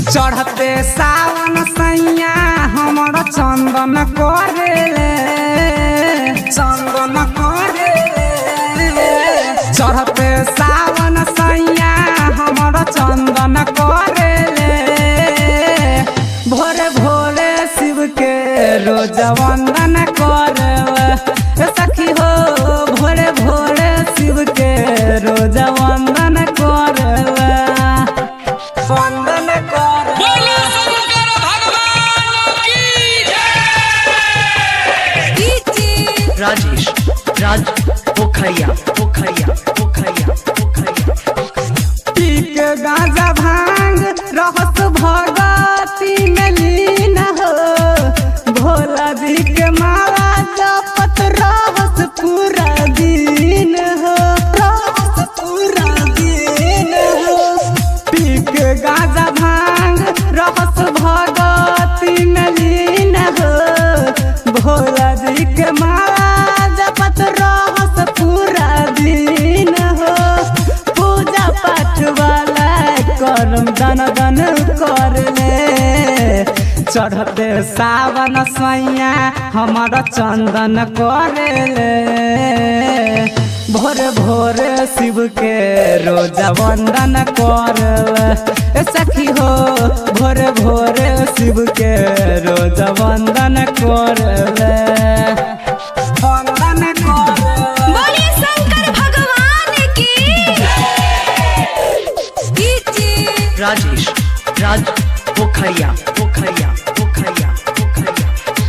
चढ़ते सावन सैया हमारा चंदन करे चंदन करे चढ़ते सावन सैया हमारा चंदन करे भोरे भोरे शिव के रोज वंदन करे सखी हो भोरे भोरे शिव के रोज वंदन करे वंदन करे। बोलो शंकर भगवान की जय। राजेश राज पोखरिया पोखरिया पोखरिया पोखरिया पी के गांजा भांग रहस भगती में लीन हो भोला जी के माला जपत रहस पूरा दिन हो रहस पूरा दिन हो पी के गांजा भांग रहस भगती में लीन हो भोला जी के माला जपत रहस पूरा दिन हो पूजा पाठ वाला करम दन दन कर ले चढ़ते सावन सैया हमारा चंदन करे ले भोरे भोरे शिव के रोज वंदन कर ले सखी हो भोरे भोरे शिव के रोज वंदन कर ले वंदन कर ले। बोलिए शंकर भगवान की राजेश राज पोखरिया पोखरिया पोखरिया पोखरिया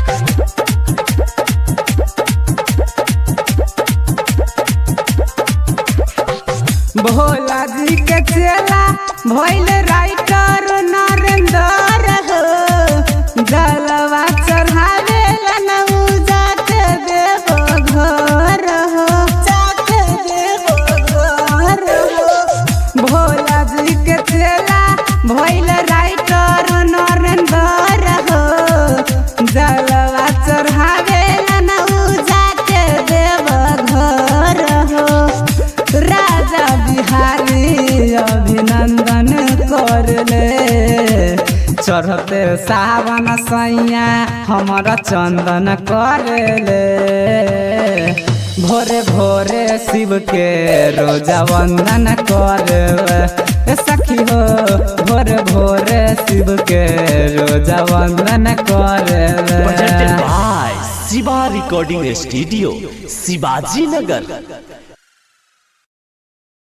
भोला जी के चेला भइल राइटर नरेंद्र हो जलवा चढ़ावे लनऊ जाके देव घर हो जाके देव घर हो भोला जी के चेला भइल राइटर नरेंद्र हो जलवा चढ़ावे लनऊ जाके देव घर हो राजा बिहारी अभिनंदन कर ले चढ़ते सावन सैया हमारा चंदन कर ले भोरे भोरे शिव के रोजा वंदन कर सखी हो भोरे भोरे शिव के रोजा वंदन कर शिवा रिकॉर्डिंग स्टूडियो शिवाजी नगर।